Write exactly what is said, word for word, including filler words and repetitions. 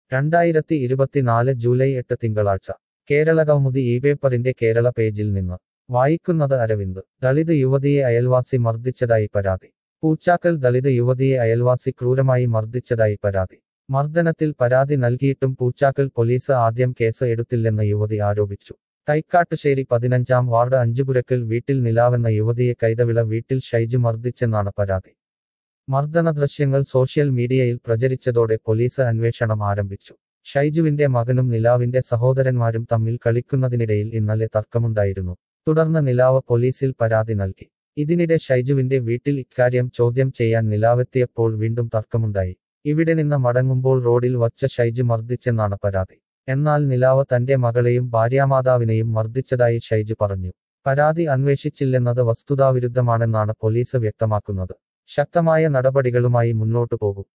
രണ്ടായിരത്തി ഇരുപത്തിനാല് ജൂലൈ എട്ട് തിങ്കളാഴ്ച കേരളകൗമുദി ഈ പേപ്പറിന്റെ കേരള പേജിൽ നിന്ന് വായിക്കുന്നത് അരവിന്ദ് ദളിത് യുവതിയെ അയൽവാസി മർദ്ദിച്ചതായി പരാതി പൂച്ചാക്കൽ ദളിത് യുവതിയെ അയൽവാസി ക്രൂരമായി മർദ്ദിച്ചതായി പരാതി മർദ്ദനത്തിൽ പരാതി നൽകിയിട്ടും പൂച്ചാക്കൽ പോലീസ് ആദ്യം കേസ് എടുത്തില്ലെന്ന് യുവതി ആരോപിച്ചു തൈക്കാട്ടുശ്ശേരി പതിനഞ്ചാം വാർഡ് അഞ്ചുപുരക്കൽ വീട്ടിൽ നിലാവെന്ന യുവതിയെ കൈതവിള വീട്ടിൽ ഷൈജു മർദ്ദിച്ചെന്നാണ് പരാതി മർദ്ദന ദൃശ്യങ്ങൾ സോഷ്യൽ മീഡിയയിൽ പ്രചരിച്ചതോടെ പോലീസ് അന്വേഷണം ആരംഭിച്ചു ഷൈജുവിന്റെ മകനും നിലാവിന്റെ സഹോദരന്മാരും തമ്മിൽ കളിക്കുന്നതിനിടയിൽ ഇന്നലെ തർക്കമുണ്ടായിരുന്നു തുടർന്ന് നിലാവ് പോലീസിൽ പരാതി നൽകി ഇതിനിടെ ഷൈജുവിന്റെ വീട്ടിൽ ഇക്കാര്യം ചോദ്യം ചെയ്യാൻ നിലാവെത്തിയപ്പോൾ വീണ്ടും തർക്കമുണ്ടായി ഇവിടെ നിന്ന് മടങ്ങുമ്പോൾ റോഡിൽ വച്ച ഷൈജു മർദ്ദിച്ചെന്നാണ് പരാതി എന്നാൽ നിലാവ് തന്റെ മകളെയും ഭാര്യാമാതാവിനെയും മർദ്ദിച്ചതായി ഷൈജു പറഞ്ഞു പരാതി അന്വേഷിച്ചില്ലെന്നത് വസ്തുതാവിരുദ്ധമാണെന്നാണ് പോലീസ് വ്യക്തമാക്കുന്നത് ശക്തമായ നടപടികളുമായി മുന്നോട്ടു പോകും